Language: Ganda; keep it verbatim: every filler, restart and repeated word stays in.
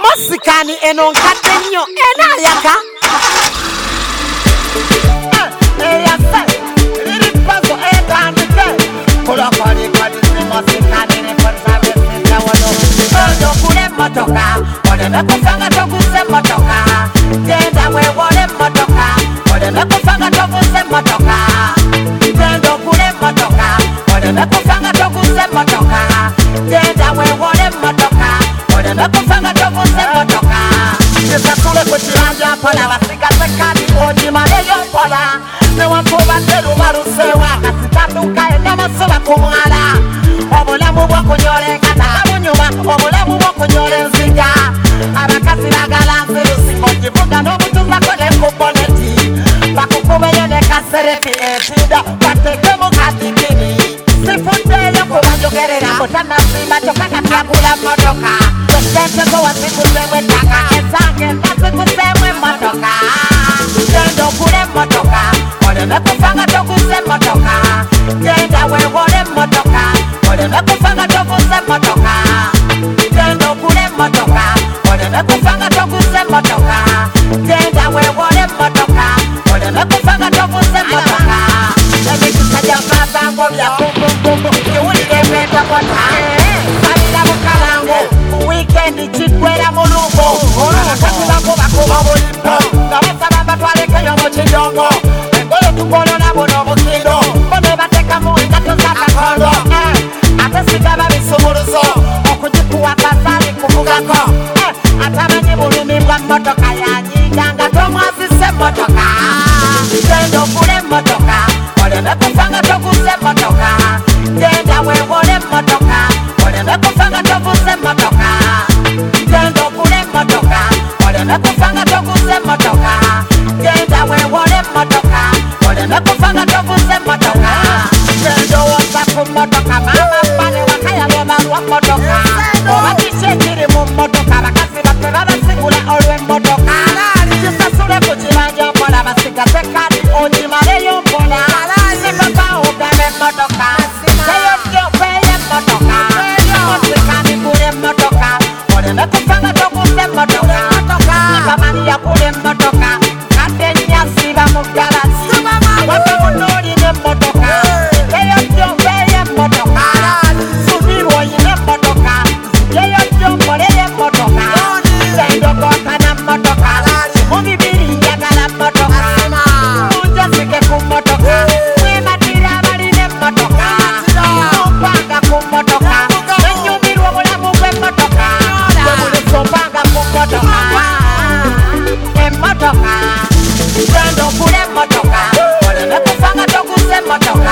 Mosikani eno nkadde nnyo enayaka eyase liri pazo etandike kulakwalikwalize mosikani neposabesinde wano oyo kule motoka oleme kufanga toguze motoka genda wewole motoka oleme kufanga toguze motoka genda okule motoka oleme kufanga toguze motoka genda wewole motoka oleme kufanga toguze motoka kisakule kukiranja mpola basigaze kadi ogimareyo mpola newankubadde lubalusewa kasitaduka enamasoba ku mwala obulamu bwokunyolengana bunyuma obulamu bwokunyola enziga abakazi bagala nzirusimu givuga n'obutuzako ne ku boneti bakukubeyo ne kasereti etida batekemu katikini sifuddeyo kubanjogerera mutanazimba kyokka katyagula motoka esenteko waziguzemu ettaka ezange naziguzemu emmotoka genda ogule emmotoka oleme kufanga toguze emmotoka genda wewole emmotoka oleme kufanga toguze emmotoka genda ogule emmotoka oleme kufanga toguze emmotoka genda wewole emmotoka oleme kufanga toguze emmotoka emikisa gyamazango byakumbumbumu kiwulire bwetokota sabira bukalango wikendi kiggwera mulumbo abakazi bakubakuba bulimbo nga basaba batwalekeyo mu kidongo engoye tugolola buno obukindo bone batekamu engato z'akakondo ate sigaba bisumuluzo okugikuwa kasali kuvugako atamanyi bulumi bwa mmotoka yanyiga nga tomwazise emmotoka genda ogule emmotoka oleme kufanga toguze emmotoka genda wewole emmotoka oleme kufanga toguze emmotoka genda ogule emmotoka oleme kufanga toguze emmotoka genda wewole emmotoka oleme kufanga toguze emmotoka genda owoza ku mmotoka mama bbane wakayaloma lwa mmotoka oba kiki ekiri mu mmotoka bakazi baffe babasigula olw'emmotoka kisasule ku kibanja mpola basigaze kadi ogimareyo mpola sipapa ogaba emmotoka eyodde ofeeyo emmotoka osikani gula emmotoka oleme kufanga toguze emmotoka sipamani yagula emmotoka kadde nnyasiba mu galasi watamunoolina emmotoka eyodde ofeeyo emmotoka subirwa oyina emmotoka eyodde okoleyo emmotoka sendokootana mmotoka mu bibiri njagala mmotoka munjasike ku mmotoka mwematira abalina emmotoka ompanga ku mmotoka enyumirwa obulamu bw'emmotoka bwebulisa ompanga ku mmotoka emmotoka genda ogula emmotoka oleme kufanga toguze emmotoka